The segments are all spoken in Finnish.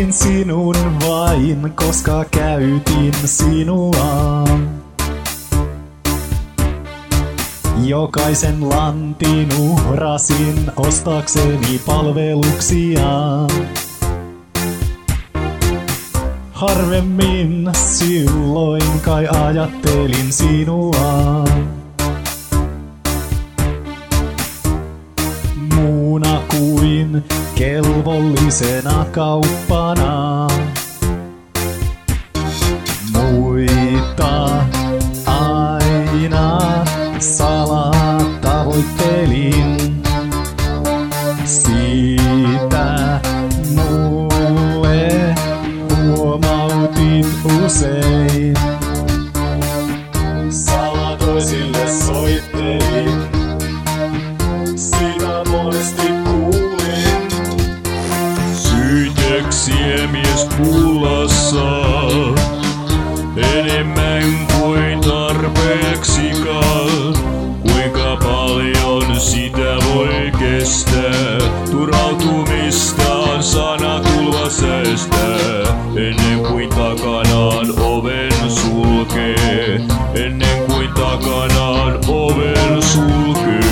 Vain sinun vain, koska käytin sinua. Jokaisen lantin uhrasin ostakseni palveluksia. Harvemmin silloin kai ajattelin sinua. Muuna kuin kelvollisena kauppana. Muita aina salatavoittelin. Siitä mulle huomautit usein. Salatoisille soittelin. Sitä monesti kuulin. Syytöksiä pulassa, enemmän kuin tarpeeksikaan. Kuinka paljon sitä voi kestää? Turautumistaan sana tulva säästää. Ennen kuin takanaan oven sulkee. Ennen kuin takanaan oven sulkee.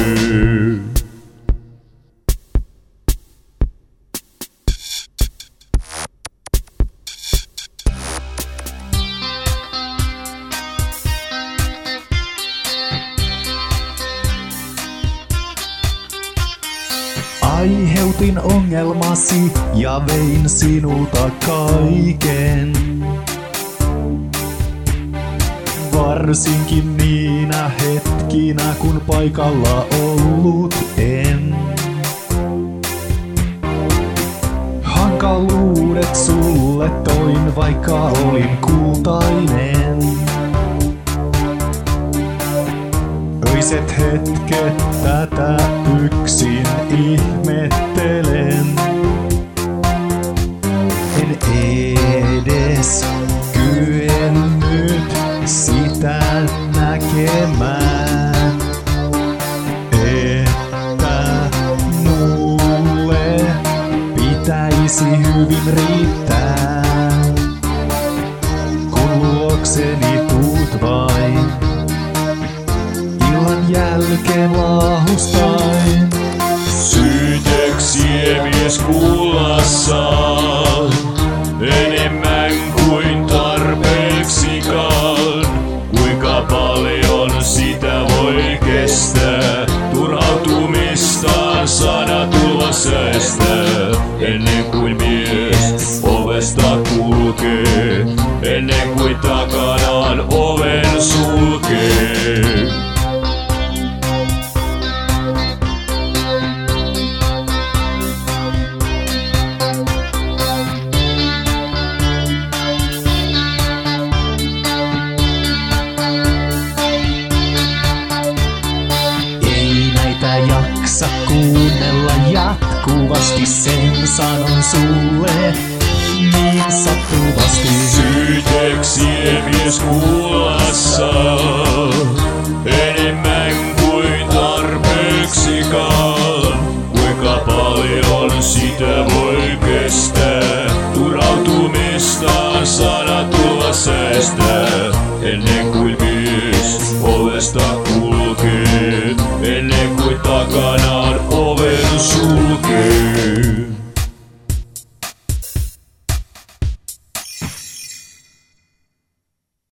Aiheutin ongelmasi ja vein sinulta kaiken. Varsinkin niinä hetkinä, kun paikalla ollut en. Hankaluudet sulle toin, vaikka olin kultainen. Öiset hetket tätä yksin ihmettelen. En edes kyennyt sitä näkemään, että mulle pitäisi hyvin riittää, kun luokseni tuut vain. Illan jälkeen laahustain. Syytöksiä kuulassa, enemmän kuin tarpeeksikaan. Kuinka paljon sitä voi kestää? Turhautumistaan sana tulva säästää. Ennen kuin mies ovesta kulkee, ennen kuin takanaan oven sulkee. Jaksa kuunnella jatkuvasti, sen sanon sulle niin sattuvasti. Syytöksiä kuulassa, enemmän kuin tarpeeksikaan. Kuinka paljon sitä voi kestää? Turautumistaan sana tulla säästää. Ennen kuin mies ovesta kuuluu.